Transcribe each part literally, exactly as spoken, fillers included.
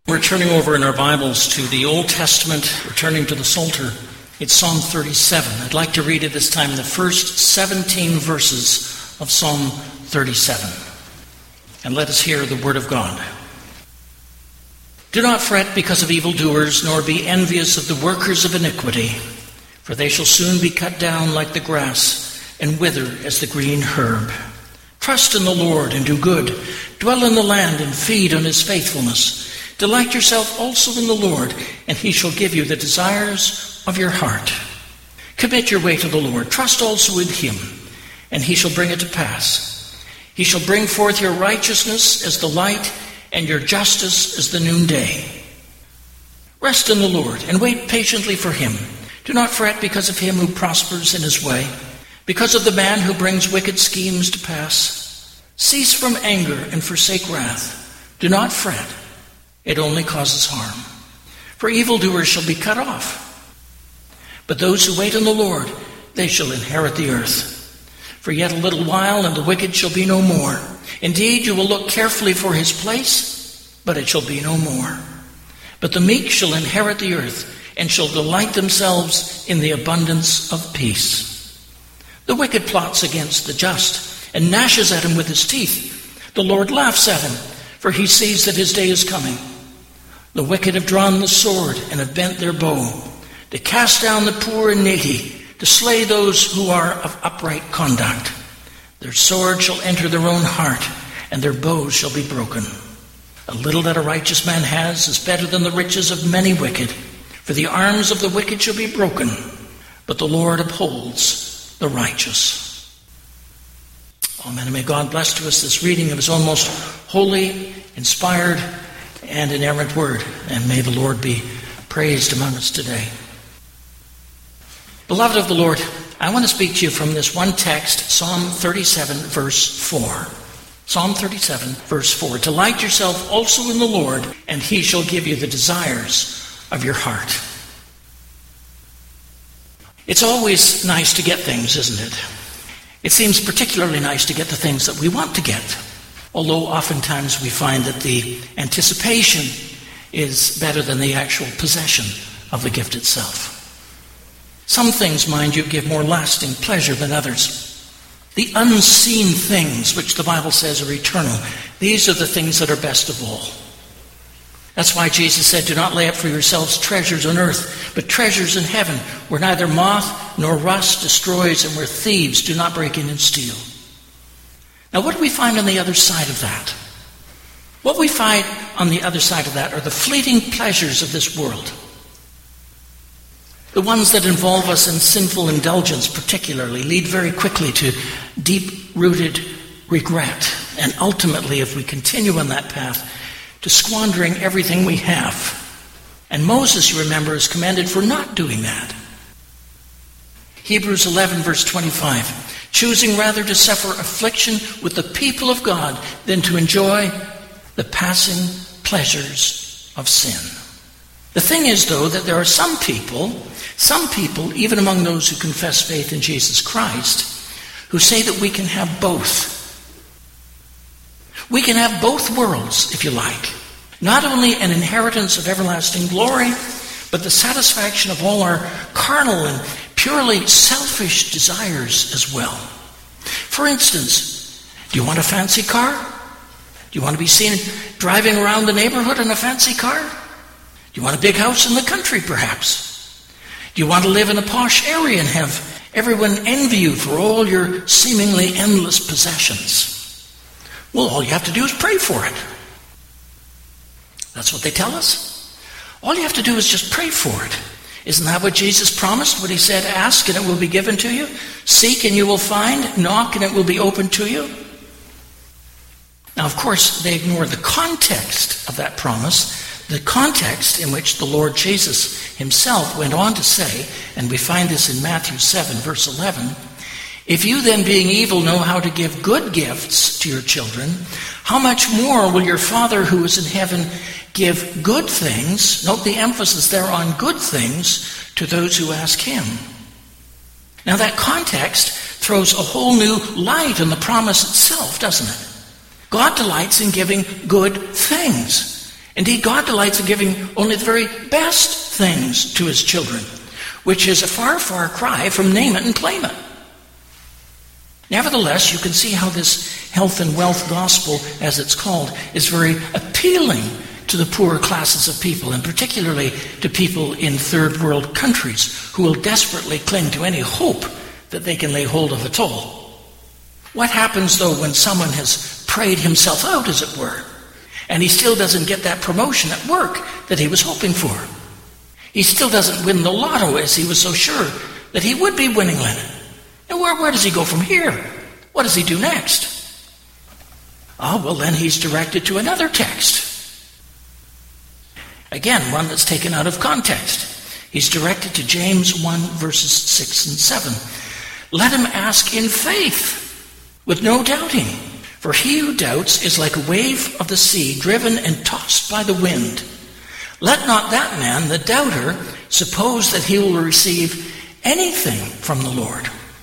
We're turning over in our Bibles to the Old Testament, returning to the Psalter. It's Psalm thirty-seven. I'd like to read at this time the first seventeen verses of Psalm thirty-seven. And let us hear the word of God. Do not fret because of evildoers, nor be envious of the workers of iniquity, for they shall soon be cut down like the grass and wither as the green herb. Trust in the Lord and do good. Dwell in the land and feed on his faithfulness. Delight yourself also in the Lord, and he shall give you the desires of your heart. Commit your way to the Lord. Trust also in him, and he shall bring it to pass. He shall bring forth your righteousness as the light, and your justice as the noonday. Rest in the Lord, and wait patiently for him. Do not fret because of him who prospers in his way, because of the man who brings wicked schemes to pass. Cease from anger and forsake wrath. Do not fret. It only causes harm. For evildoers shall be cut off. But those who wait on the Lord, they shall inherit the earth. For yet a little while, and the wicked shall be no more. Indeed, you will look carefully for his place, but it shall be no more. But the meek shall inherit the earth, and shall delight themselves in the abundance of peace. The wicked plots against the just, and gnashes at him with his teeth. The Lord laughs at him, for he sees that his day is coming. The wicked have drawn the sword and have bent their bow, to cast down the poor and needy, to slay those who are of upright conduct. Their sword shall enter their own heart, and their bows shall be broken. A little that a righteous man has is better than the riches of many wicked, for the arms of the wicked shall be broken, but the Lord upholds the righteous. Amen. And may God bless to us this reading of his own most holy, inspired, and inerrant word. And may the Lord be praised among us today. Beloved of the Lord, I want to speak to you from this one text, Psalm thirty-seven, verse four. Psalm thirty-seven, verse four. Delight yourself also in the Lord, and he shall give you the desires of your heart. It's always nice to get things, isn't it? It seems particularly nice to get the things that we want to get, although oftentimes we find that the anticipation is better than the actual possession of the gift itself. Some things, mind you, give more lasting pleasure than others. The unseen things, which the Bible says are eternal, these are the things that are best of all. That's why Jesus said, do not lay up for yourselves treasures on earth, but treasures in heaven, where neither moth nor rust destroys, and where thieves do not break in and steal. Now, what do we find on the other side of that? What we find on the other side of that are the fleeting pleasures of this world. The ones that involve us in sinful indulgence particularly lead very quickly to deep-rooted regret, and ultimately, if we continue on that path, to squandering everything we have. And Moses, you remember, is commended for not doing that. Hebrews eleven, verse twenty-five, choosing rather to suffer affliction with the people of God than to enjoy the passing pleasures of sin. The thing is, though, that there are some people, some people, even among those who confess faith in Jesus Christ, who say that we can have both. We can have both worlds, if you like. Not only an inheritance of everlasting glory, but the satisfaction of all our carnal and purely selfish desires as well. For instance, do you want a fancy car? Do you want to be seen driving around the neighborhood in a fancy car? Do you want a big house in the country, perhaps? Do you want to live in a posh area and have everyone envy you for all your seemingly endless possessions? Well, all you have to do is pray for it. That's what they tell us. All you have to do is just pray for it. Isn't that what Jesus promised when he said, ask and it will be given to you? Seek and you will find. Knock and it will be opened to you. Now, of course, they ignore the context of that promise, the context in which the Lord Jesus himself went on to say, and we find this in Matthew seven, verse eleven, if you then, being evil, know how to give good gifts to your children, how much more will your Father who is in heaven give good things, note the emphasis there on good things, to those who ask him? Now that context throws a whole new light on the promise itself, doesn't it? God delights in giving good things. Indeed, God delights in giving only the very best things to his children, which is a far, far cry from name it and claim it. Nevertheless, you can see how this health and wealth gospel, as it's called, is very appealing to the poorer classes of people, and particularly to people in third world countries who will desperately cling to any hope that they can lay hold of at all. What happens, though, when someone has prayed himself out, as it were, and he still doesn't get that promotion at work that he was hoping for? He still doesn't win the lotto as he was so sure that he would be winning it. And where, where does he go from here? What does he do next? Ah, well, then he's directed to another text. Again, one that's taken out of context. He's directed to James one, verses six and seven. Let him ask in faith, with no doubting. For he who doubts is like a wave of the sea, driven and tossed by the wind. Let not that man, the doubter, suppose that he will receive anything from the Lord.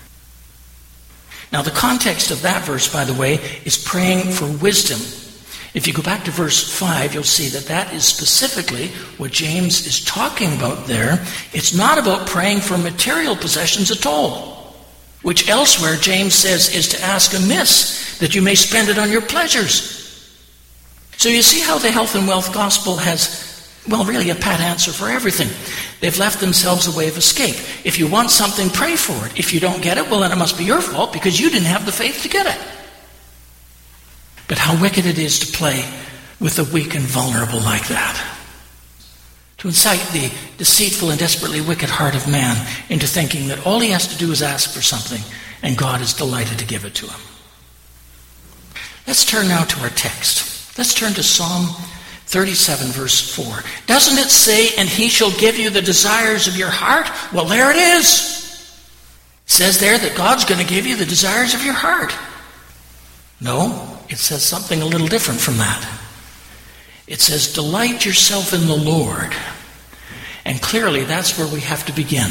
Now, the context of that verse, by the way, is praying for wisdom. If you go back to verse five, you'll see that that is specifically what James is talking about there. It's not about praying for material possessions at all, which elsewhere James says is to ask amiss, that you may spend it on your pleasures. So you see how the health and wealth gospel has, well, really a pat answer for everything. They've left themselves a way of escape. If you want something, pray for it. If you don't get it, well, then it must be your fault because you didn't have the faith to get it. But how wicked it is to play with the weak and vulnerable like that. To incite the deceitful and desperately wicked heart of man into thinking that all he has to do is ask for something and God is delighted to give it to him. Let's turn now to our text. Let's turn to Psalm thirty-seven, verse four. Doesn't it say, and he shall give you the desires of your heart? Well, there it is. It says there that God's going to give you the desires of your heart. No, it says something a little different from that. It says, delight yourself in the Lord. And clearly that's where we have to begin.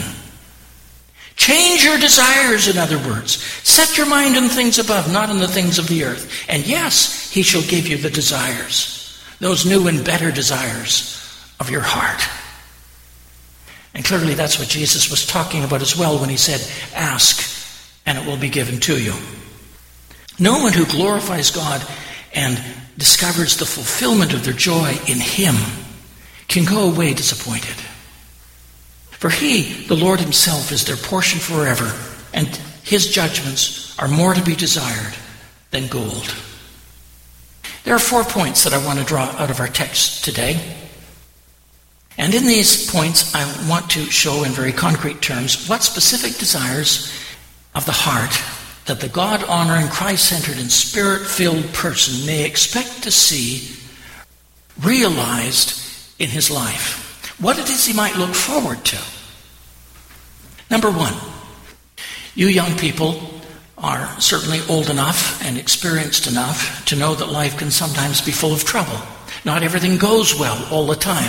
Change your desires, in other words. Set your mind on things above, not on the things of the earth. And yes, he shall give you the desires, those new and better desires of your heart. And clearly that's what Jesus was talking about as well when he said, ask, and it will be given to you. No one who glorifies God and discovers the fulfillment of their joy in him can go away disappointed. For he, the Lord himself, is their portion forever, and his judgments are more to be desired than gold. There are four points that I want to draw out of our text today. And in these points, I want to show in very concrete terms what specific desires of the heart that the God-honoring, Christ-centered, and Spirit-filled person may expect to see realized in his life. What it is he might look forward to. Number one, you young people are certainly old enough and experienced enough to know that life can sometimes be full of trouble. Not everything goes well all the time.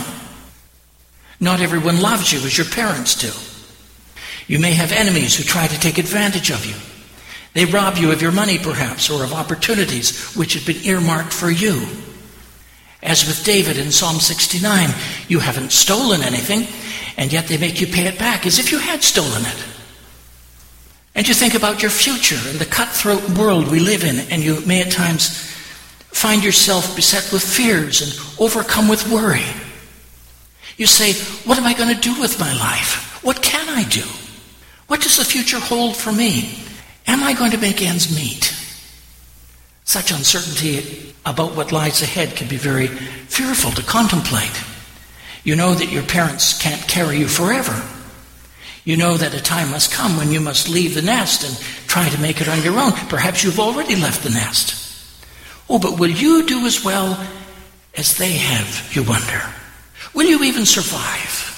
Not everyone loves you as your parents do. You may have enemies who try to take advantage of you. They rob you of your money, perhaps, or of opportunities which had been earmarked for you. As with David in Psalm sixty-nine, you haven't stolen anything, and yet they make you pay it back as if you had stolen it. And you think about your future and the cutthroat world we live in, and you may at times find yourself beset with fears and overcome with worry. You say, what am I going to do with my life? What can I do? What does the future hold for me? Am I going to make ends meet? Such uncertainty about what lies ahead can be very fearful to contemplate. You know that your parents can't carry you forever. You know that a time must come when you must leave the nest and try to make it on your own. Perhaps you've already left the nest. Oh, but will you do as well as they have, you wonder? Will you even survive?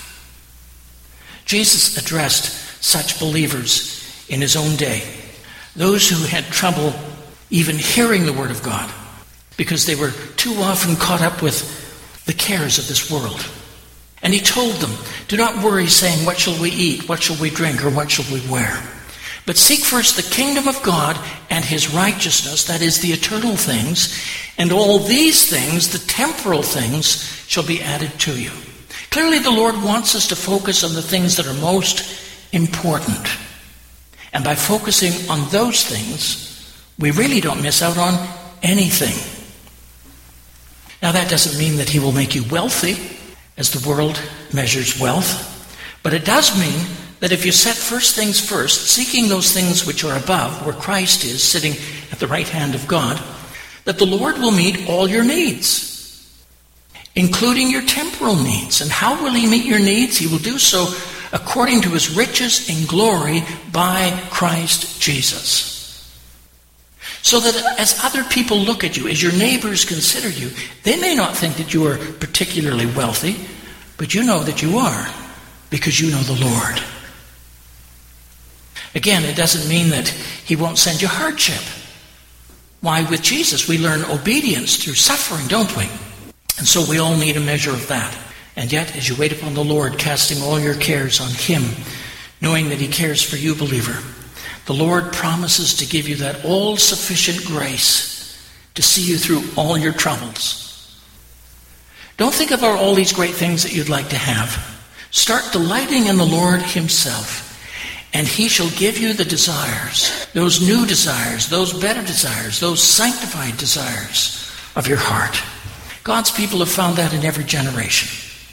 Jesus addressed such believers in his own day. Those who had trouble even hearing the word of God because they were too often caught up with the cares of this world. And he told them, do not worry saying, what shall we eat, what shall we drink, or what shall we wear? But seek first the kingdom of God and his righteousness, that is, the eternal things, and all these things, the temporal things, shall be added to you. Clearly, the Lord wants us to focus on the things that are most important. And by focusing on those things, we really don't miss out on anything. Now, that doesn't mean that he will make you wealthy, as the world measures wealth. But it does mean that if you set first things first, seeking those things which are above, where Christ is, sitting at the right hand of God, that the Lord will meet all your needs, including your temporal needs. And how will he meet your needs? He will do so according to his riches in glory by Christ Jesus. So that as other people look at you, as your neighbors consider you, they may not think that you are particularly wealthy, but you know that you are, because you know the Lord. Again, it doesn't mean that he won't send you hardship. Why, with Jesus, we learn obedience through suffering, don't we? And so we all need a measure of that. And yet, as you wait upon the Lord, casting all your cares on him, knowing that he cares for you, believer, the Lord promises to give you that all-sufficient grace to see you through all your troubles. Don't think about all these great things that you'd like to have. Start delighting in the Lord himself, and he shall give you the desires, those new desires, those better desires, those sanctified desires of your heart. God's people have found that in every generation.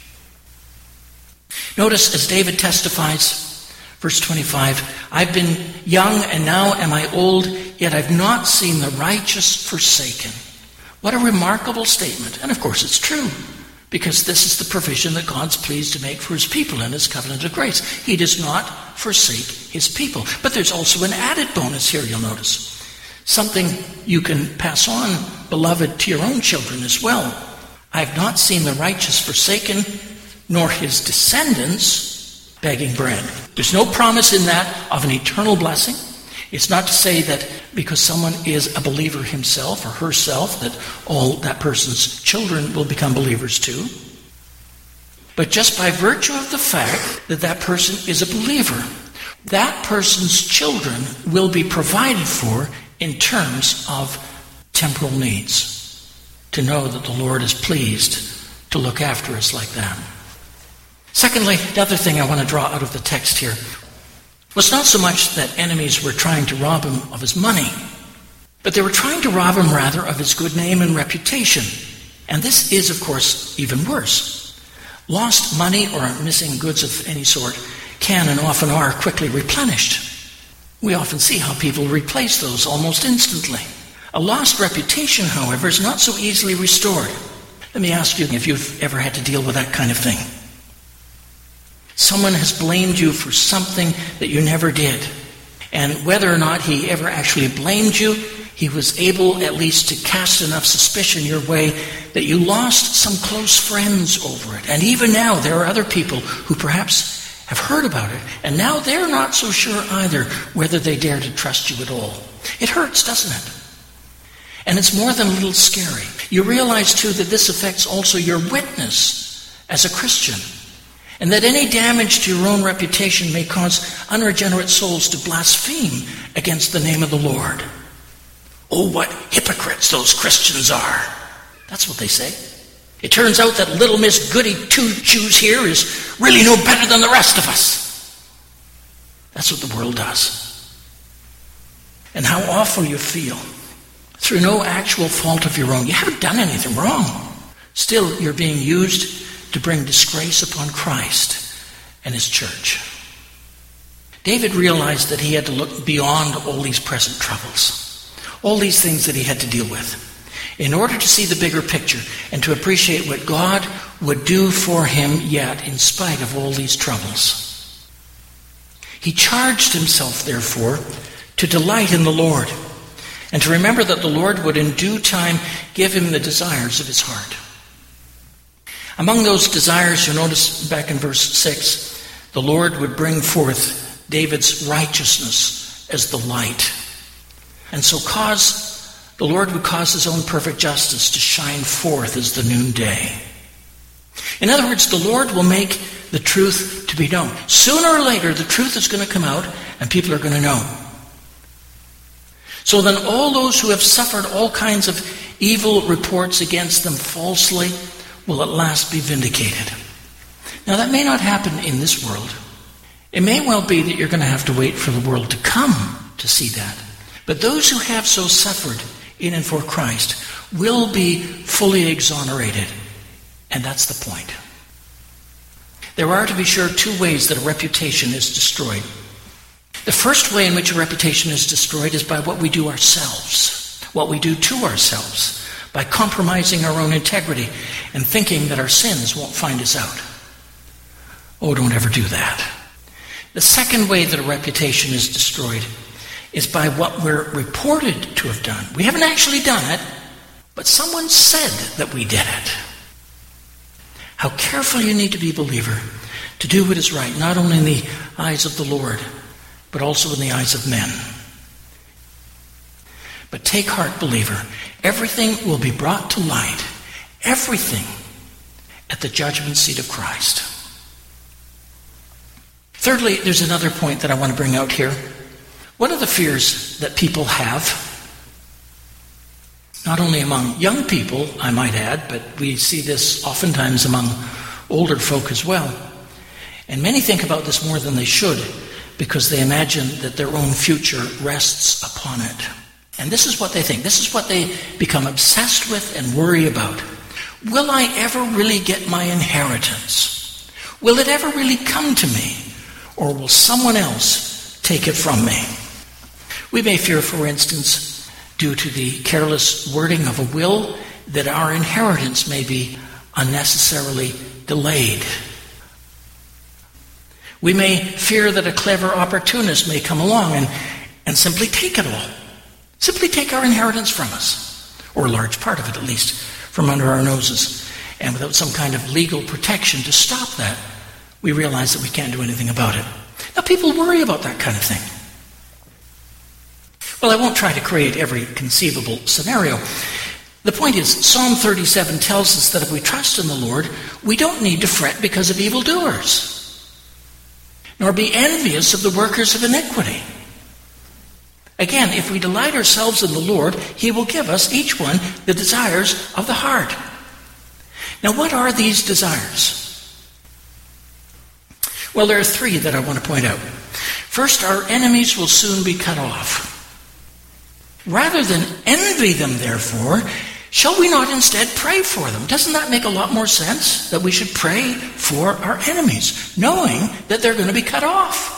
Notice as David testifies, verse twenty-five, I've been young and now am I old, yet I've not seen the righteous forsaken. What a remarkable statement. And of course it's true, because this is the provision that God's pleased to make for his people in his covenant of grace. He does not forsake his people. But there's also an added bonus here, you'll notice. Something you can pass on, beloved, to your own children as well. I have not seen the righteous forsaken, nor his descendants begging bread. There's no promise in that of an eternal blessing. It's not to say that because someone is a believer himself or herself that all that person's children will become believers too. But just by virtue of the fact that that person is a believer, that person's children will be provided for in terms of temporal needs. To know that the Lord is pleased to look after us like that. Secondly, the other thing I want to draw out of the text here was not so much that enemies were trying to rob him of his money, but they were trying to rob him rather of his good name and reputation. And this is, of course, even worse. Lost money or missing goods of any sort can and often are quickly replenished. We often see how people replace those almost instantly. A lost reputation, however, is not so easily restored. Let me ask you if you've ever had to deal with that kind of thing. Someone has blamed you for something that you never did. And whether or not he ever actually blamed you, he was able at least to cast enough suspicion your way that you lost some close friends over it. And even now, there are other people who perhaps have heard about it, and now they're not so sure either whether they dare to trust you at all. It hurts, doesn't it? And it's more than a little scary. You realize, too, that this affects also your witness as a Christian, and that any damage to your own reputation may cause unregenerate souls to blaspheme against the name of the Lord. Oh, what hypocrites those Christians are. That's what they say. It turns out that little Miss Goody Two-Shoes here is really no better than the rest of us. That's what the world does. And how awful you feel. Through no actual fault of your own. You haven't done anything wrong. Still, you're being used to bring disgrace upon Christ and his church. David realized that he had to look beyond all these present troubles, all these things that he had to deal with, in order to see the bigger picture and to appreciate what God would do for him yet in spite of all these troubles. He charged himself, therefore, to delight in the Lord and to remember that the Lord would in due time give him the desires of his heart. Among those desires, you'll notice back in verse six, the Lord would bring forth David's righteousness as the light. And so cause, the Lord would cause his own perfect justice to shine forth as the noonday. In other words, the Lord will make the truth to be known. Sooner or later, the truth is going to come out and people are going to know. So then all those who have suffered all kinds of evil reports against them falsely will at last be vindicated. Now that may not happen in this world. It may well be that you're going to have to wait for the world to come to see that. But those who have so suffered in and for Christ will be fully exonerated. And that's the point. There are, to be sure, two ways that a reputation is destroyed. The first way in which a reputation is destroyed is by what we do ourselves, what we do to ourselves, by compromising our own integrity and thinking that our sins won't find us out. Oh, don't ever do that. The second way that a reputation is destroyed is by what we're reported to have done. We haven't actually done it, but someone said that we did it. How careful you need to be, believer, to do what is right, not only in the eyes of the Lord, but also in the eyes of men. But take heart, believer. Everything will be brought to light. Everything at the judgment seat of Christ. Thirdly, there's another point that I want to bring out here. One of the fears that people have, not only among young people, I might add, but we see this oftentimes among older folk as well. And many think about this more than they should, because they imagine that their own future rests upon it. And this is what they think. This is what they become obsessed with and worry about. Will I ever really get my inheritance? Will it ever really come to me? Or will someone else take it from me? We may fear, for instance, due to the careless wording of a will, that our inheritance may be unnecessarily delayed. We may fear that a clever opportunist may come along and, and simply take it all. Simply take our inheritance from us, or a large part of it at least, from under our noses. And without some kind of legal protection to stop that, we realize that we can't do anything about it. Now, people worry about that kind of thing. Well, I won't try to create every conceivable scenario. The point is, Psalm thirty-seven tells us that if we trust in the Lord, we don't need to fret because of evildoers, nor be envious of the workers of iniquity. Again, if we delight ourselves in the Lord, He will give us, each one, the desires of the heart. Now, what are these desires? Well, there are three that I want to point out. First, our enemies will soon be cut off. Rather than envy them, therefore, shall we not instead pray for them? Doesn't that make a lot more sense? That we should pray for our enemies, knowing that they're going to be cut off.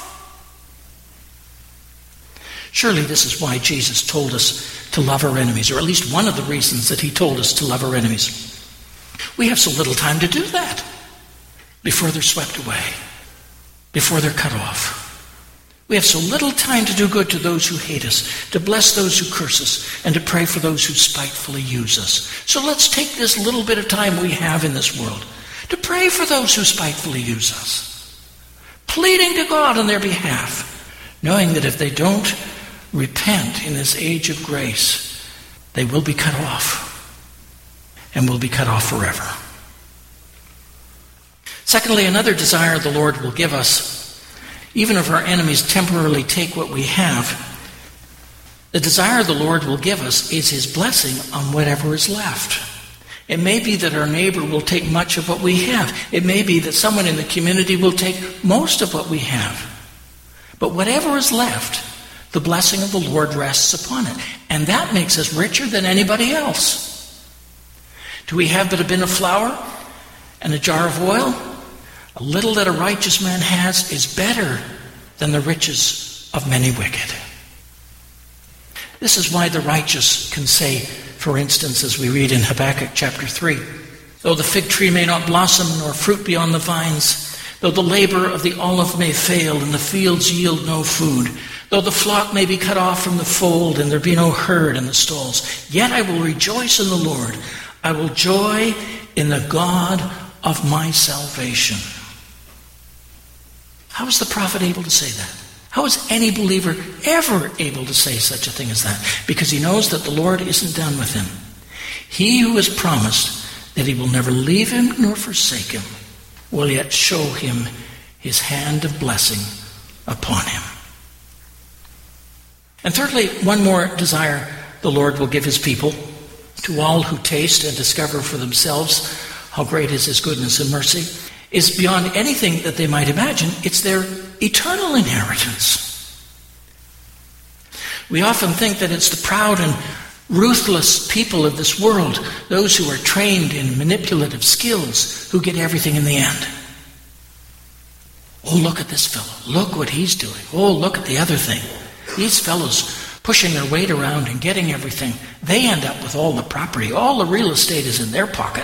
Surely this is why Jesus told us to love our enemies, or at least one of the reasons that He told us to love our enemies. We have so little time to do that before they're swept away, before they're cut off. We have so little time to do good to those who hate us, to bless those who curse us, and to pray for those who spitefully use us. So let's take this little bit of time we have in this world to pray for those who spitefully use us, pleading to God on their behalf, knowing that if they don't repent in this age of grace, they will be cut off, and will be cut off forever. Secondly, another desire the Lord will give us, even if our enemies temporarily take what we have, the desire the Lord will give us is His blessing on whatever is left. It may be that our neighbor will take much of what we have. It may be that someone in the community will take most of what we have. But whatever is left, the blessing of the Lord rests upon it. And that makes us richer than anybody else. Do we have but a bin of flour and a jar of oil? A little that a righteous man has is better than the riches of many wicked. This is why the righteous can say, for instance, as we read in Habakkuk chapter three, though the fig tree may not blossom, nor fruit be on the vines, though the labor of the olive may fail, and the fields yield no food, though the flock may be cut off from the fold, and there be no herd in the stalls, yet I will rejoice in the Lord. I will joy in the God of my salvation. How is the prophet able to say that? How is any believer ever able to say such a thing as that? Because he knows that the Lord isn't done with him. He who has promised that He will never leave him nor forsake him will yet show him His hand of blessing upon him. And thirdly, one more desire the Lord will give his people, to all who taste and discover for themselves how great is his goodness and mercy, is beyond anything that they might imagine. It's their eternal inheritance. We often think that it's the proud and ruthless people of this world, those who are trained in manipulative skills, who get everything in the end. Oh, look at this fellow. Look what he's doing. Oh, look at the other thing. These fellows pushing their weight around and getting everything, they end up with all the property. All the real estate is in their pocket.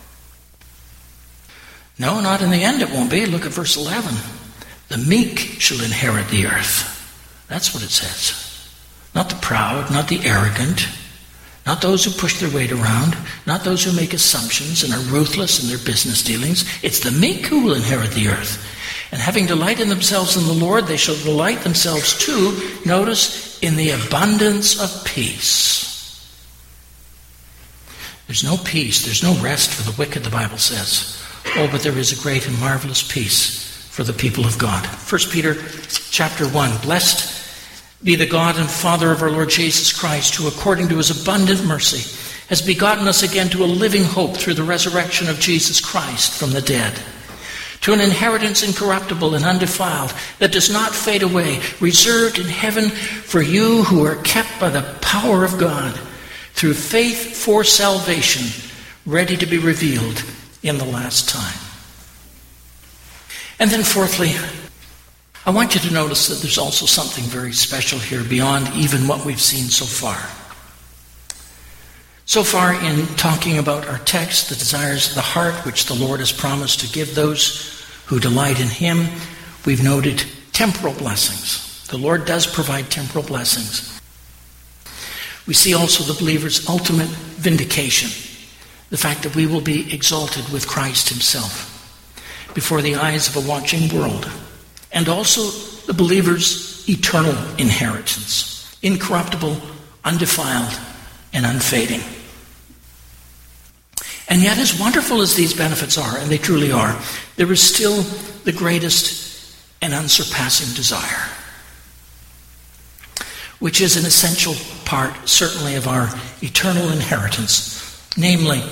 No, not in the end it won't be. Look at verse eleven. The meek shall inherit the earth. That's what it says. Not the proud, not the arrogant, not those who push their weight around, not those who make assumptions and are ruthless in their business dealings. It's the meek who will inherit the earth. And having delight in themselves in the Lord, they shall delight themselves too, notice, in the abundance of peace. There's no peace, there's no rest for the wicked, the Bible says. Oh, but there is a great and marvelous peace for the people of God. First Peter chapter one, blessed be the God and Father of our Lord Jesus Christ, who according to his abundant mercy has begotten us again to a living hope through the resurrection of Jesus Christ from the dead, to an inheritance incorruptible and undefiled, that does not fade away, reserved in heaven for you who are kept by the power of God, through faith for salvation, ready to be revealed in the last time. And then fourthly, I want you to notice that there's also something very special here beyond even what we've seen so far. So far in talking about our text, the desires of the heart, which the Lord has promised to give those who delight in him, we've noted temporal blessings. The Lord does provide temporal blessings. We see also the believer's ultimate vindication, the fact that we will be exalted with Christ himself before the eyes of a watching world. And also the believer's eternal inheritance, incorruptible, undefiled, and unfading. And yet, as wonderful as these benefits are, and they truly are, there is still the greatest and unsurpassing desire, which is an essential part, certainly, of our eternal inheritance, namely,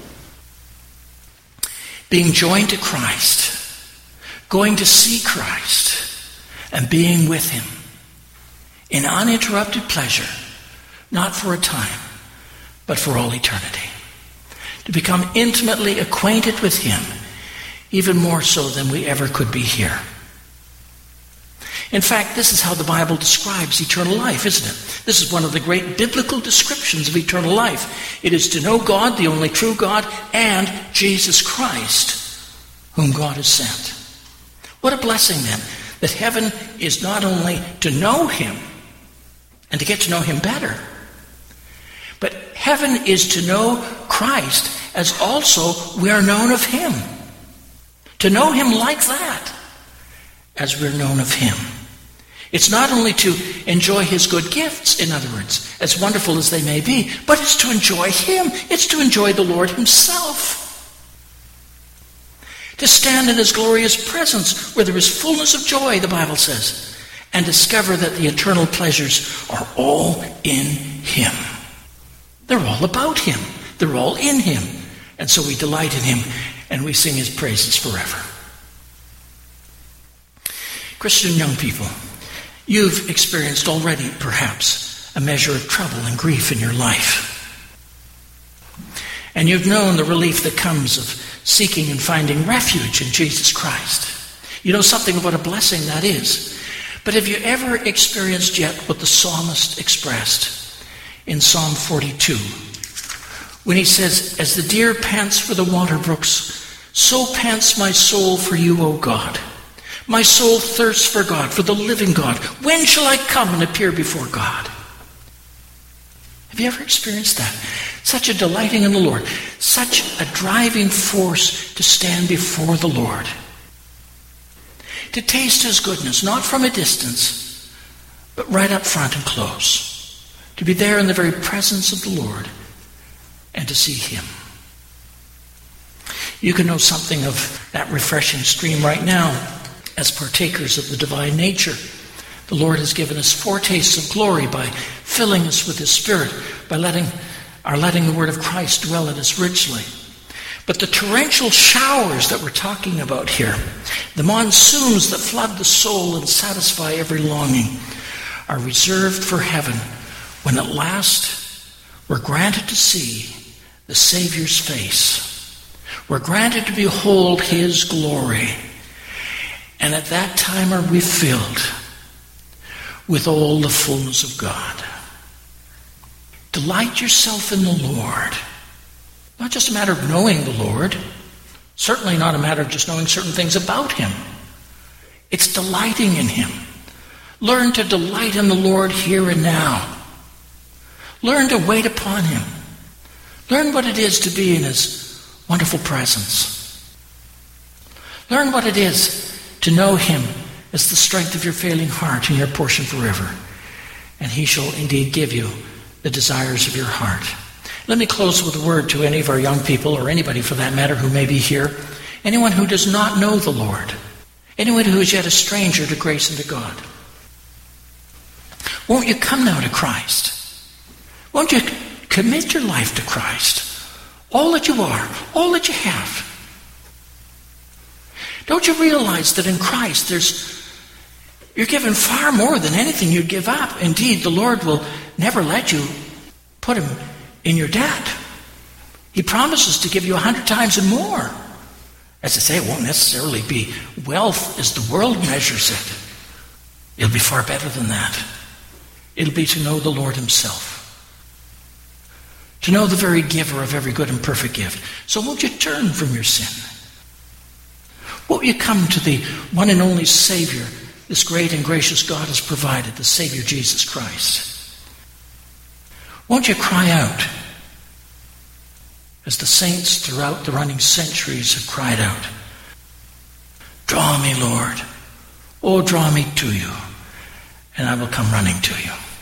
being joined to Christ, going to see Christ, and being with him in uninterrupted pleasure, not for a time, but for all eternity. To become intimately acquainted with him, even more so than we ever could be here. In fact, this is how the Bible describes eternal life, isn't it? This is one of the great biblical descriptions of eternal life. It is to know God, the only true God, and Jesus Christ, whom God has sent. What a blessing then, that heaven is not only to know him and to get to know him better, but heaven is to know Christ as also we are known of him. To know him like that, as we're known of him. It's not only to enjoy his good gifts, in other words, as wonderful as they may be, but it's to enjoy him. It's to enjoy the Lord himself. To stand in his glorious presence where there is fullness of joy, the Bible says, and discover that the eternal pleasures are all in him. They're all about him. They're all in him. And so we delight in him and we sing his praises forever. Christian young people, you've experienced already, perhaps, a measure of trouble and grief in your life. And you've known the relief that comes of seeking and finding refuge in Jesus Christ. You know something of what a blessing that is. But have you ever experienced yet what the psalmist expressed in Psalm forty-two? When he says, as the deer pants for the water brooks, so pants my soul for you, O God. My soul thirsts for God, for the living God. When shall I come and appear before God? Have you ever experienced that? Such a delighting in the Lord. Such a driving force to stand before the Lord. To taste his goodness, not from a distance, but right up front and close. To be there in the very presence of the Lord and to see him. You can know something of that refreshing stream right now as partakers of the divine nature The Lord has given us foretastes of glory by filling us with his Spirit, by letting our letting the word of Christ dwell in us richly. But the torrential showers that we're talking about here, the monsoons that flood the soul and satisfy every longing, are reserved for heaven when at last we're granted to see the Savior's face. We're granted to behold his glory. And at that time are we filled with all the fullness of God. Delight yourself in the Lord. Not just a matter of knowing the Lord. Certainly not a matter of just knowing certain things about him. It's delighting in him. Learn to delight in the Lord here and now. Learn to wait upon him. Learn what it is to be in his wonderful presence. Learn what it is to know him as the strength of your failing heart and your portion forever. And he shall indeed give you the desires of your heart. Let me close with a word to any of our young people, or anybody for that matter who may be here. Anyone who does not know the Lord. Anyone who is yet a stranger to grace and to God. Won't you come now to Christ? Won't you commit your life to Christ? All that you are, all that you have. Don't you realize that in Christ there's you're given far more than anything you'd give up. Indeed, the Lord will never let you put him in your debt. He promises to give you a hundred times and more. As I say, it won't necessarily be wealth as the world measures it. It'll be far better than that. It'll be to know the Lord himself. To know the very giver of every good and perfect gift. So won't you turn from your sin? Won't you come to the one and only Savior this great and gracious God has provided, the Savior Jesus Christ? Won't you cry out, as the saints throughout the running centuries have cried out, "Draw me, Lord. Oh, draw me to you, and I will come running to you."